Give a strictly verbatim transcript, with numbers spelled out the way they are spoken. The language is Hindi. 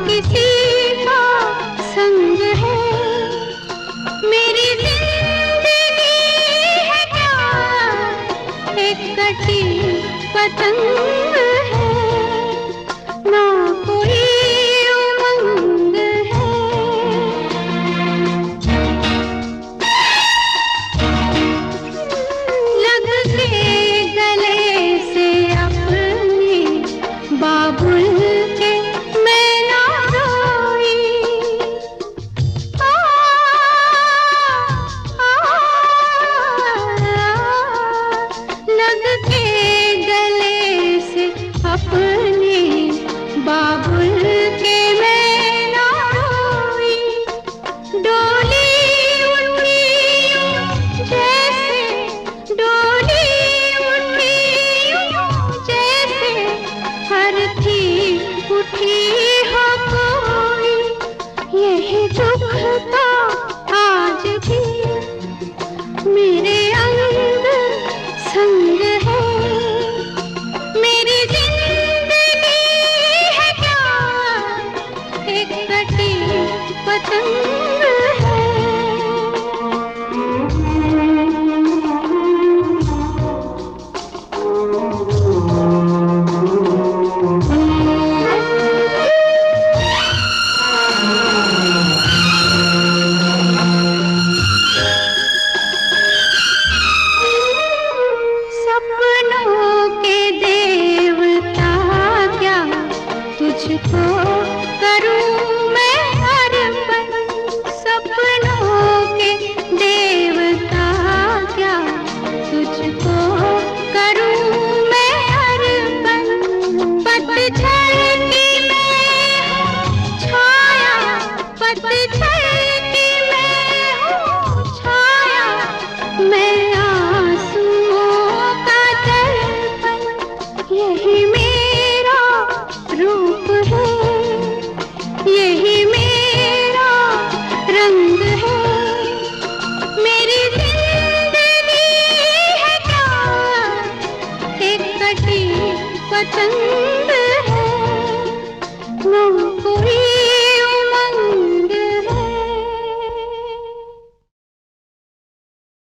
किसी का संग है, मेरी जिंदगी है क्या एक कटी पतंग है, ना कोई उमंग है। लग के गले से अपने बाबुल के मैं ना रोई, आ, आ, लग के गले से अपने बाबुल के मैं ना रोई। डोली उठी जैसे, डोली उठी जैसे हर थी उठी हो कोई, यही दुख था आज भी मेरे अंग संग है, मेरी जिंदगी है क्या एक कटी पतंग है। सपनों के देवता क्या तुझको करूं मैं अर्पण, सपनों के देवता क्या तुझको करूं मैं अर्पण। पतझड़ की मैं हूँ छाया, पतझड़ की मैं हूँ छाया, मैं आंसुओं का दर्पण, यही मेरा रूप है, यही मेरा रंग है, मेरी जिंदगी है क्या एक कटी पतंग है, ना कोई